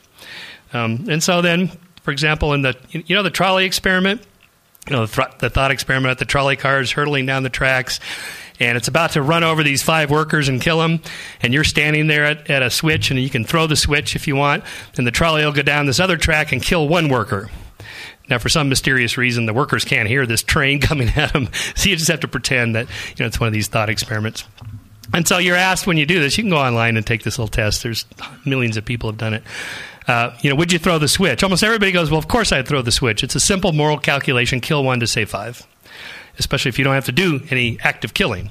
Speaker 2: And so then, for example, in the trolley experiment, the thought experiment at the trolley cars hurtling down the tracks, and it's about to run over these 5 workers and kill them, and you're standing there at a switch, and you can throw the switch if you want, and the trolley will go down this other track and kill 1 worker. Now, for some mysterious reason, the workers can't hear this train coming at them, so you just have to pretend that it's one of these thought experiments. And so you're asked when you do this, you can go online and take this little test. There's millions of people have done it. Would you throw the switch? Almost everybody goes, well, of course I'd throw the switch. It's a simple moral calculation, kill 1 to save 5. Especially if you don't have to do any active killing.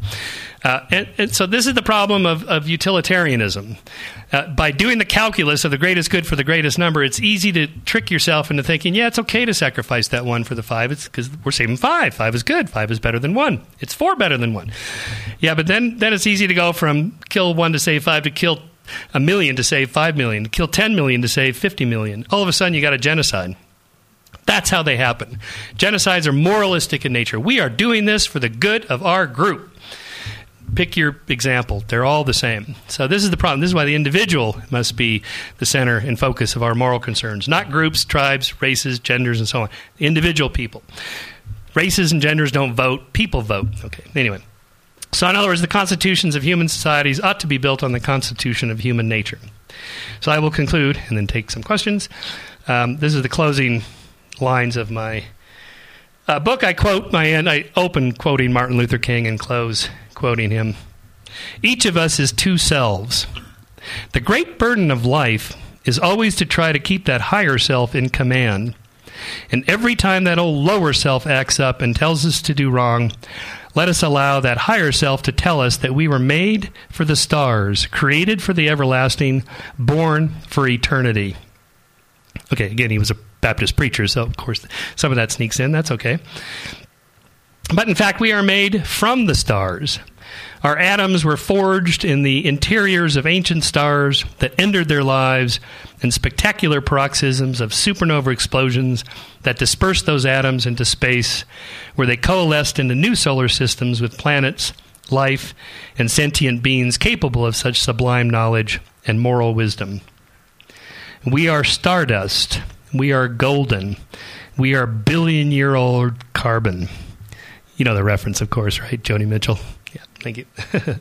Speaker 2: And so this is the problem of utilitarianism. By doing the calculus of the greatest good for the greatest number, it's easy to trick yourself into thinking, yeah, it's okay to sacrifice that 1 for the 5. It's because we're saving 5. 5 is good. 5 is better than 1. It's 4 better than 1. Yeah, but then it's easy to go from kill 1 to save 5 to kill 1 million to save 5 million, to kill 10 million to save 50 million. All of a sudden, you got a genocide. That's how they happen. Genocides are moralistic in nature. We are doing this for the good of our group. Pick your example. They're all the same. So this is the problem. This is why the individual must be the center and focus of our moral concerns. Not groups, tribes, races, genders, and so on. Individual people. Races and genders don't vote. People vote. Okay, anyway. So in other words, the constitutions of human societies ought to be built on the constitution of human nature. So I will conclude and then take some questions. This is the closing lines of my book. I open quoting Martin Luther King and close quoting him. Each of us is 2 selves. The great burden of life is always to try to keep that higher self in command. And every time that old lower self acts up and tells us to do wrong, let us allow that higher self to tell us that we were made for the stars, created for the everlasting, born for eternity. Okay, again, he was a Baptist preacher, so of course some of that sneaks in. That's okay. But in fact, we are made from the stars. Our atoms were forged in the interiors of ancient stars that ended their lives in spectacular paroxysms of supernova explosions that dispersed those atoms into space, where they coalesced into new solar systems with planets, life, and sentient beings capable of such sublime knowledge and moral wisdom. We are stardust. We are golden. We are billion-year-old carbon. You know the reference, of course, right? Joni Mitchell. Yeah, thank you.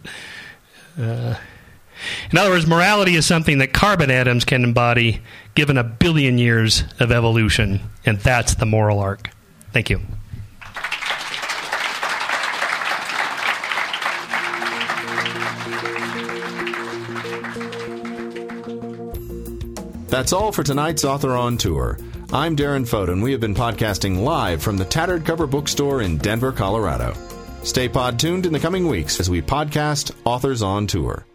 Speaker 2: In other words, morality is something that carbon atoms can embody given 1 billion years of evolution, and that's the moral arc. Thank you.
Speaker 1: That's all for tonight's Author on Tour. I'm Darren Fote, and we have been podcasting live from the Tattered Cover Bookstore in Denver, Colorado. Stay pod tuned in the coming weeks as we podcast Authors on Tour.